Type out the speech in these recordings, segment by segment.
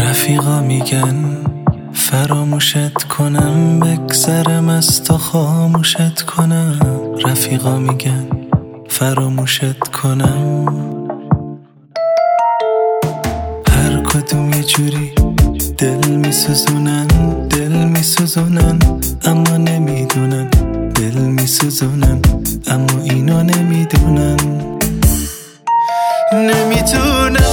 رفیقا میگن فراموشت کنم، بگذرم از تو خاموشت کنم. رفیقا میگن فراموشت کنم، هر کدوم یه جوری دل میسوزونن، اما نمیدونن. دل میسوزونن اما اینو نمیدونن. نمیدونم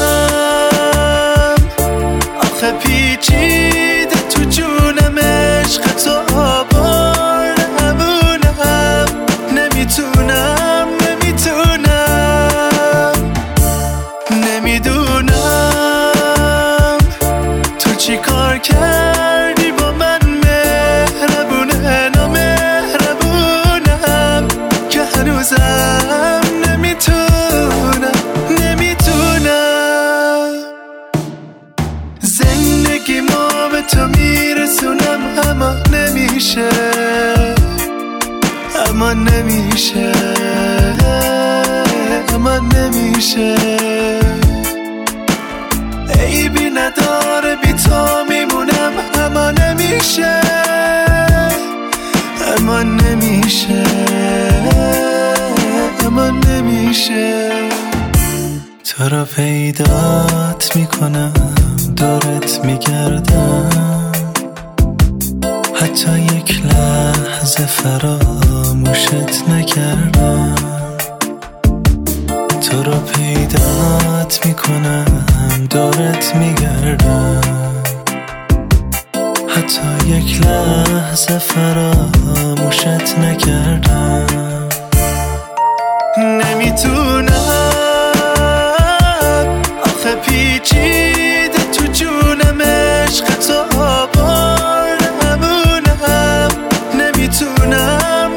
آخه پیچیده تو جونم، عشق تو آبار همونم. نمیدونم تو چی کار کردی با من، مهربونه نامهربونم که هنوزم نمیتونم. زندگیمو به تو میرسونم اما نمیشه. عیبی نداره بی تو میمونم اما نمیشه. تو رو پیدات میکنم، دورت میگردم، حتی یک لحظه فراموشت نکردم. تو رو پیدات میکنم، دورت میگردم، حتی یک لحظه فراموشت نکردم. نمیتونم آخه پیچیده تو جونم، عشق تو آبار همونم. نمیدونم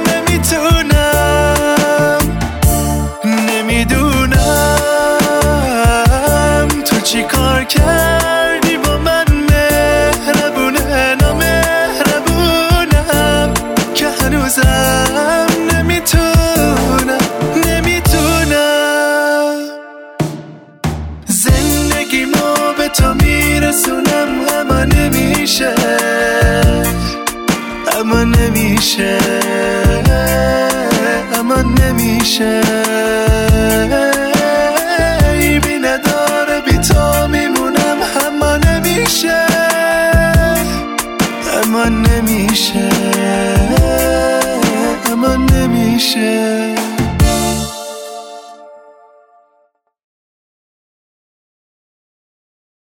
تو چی کار کردی با من، مهربونه نامهربونم که هنوزم نمیتونم. زندگیمو به تو میرسونم اما نمیشه.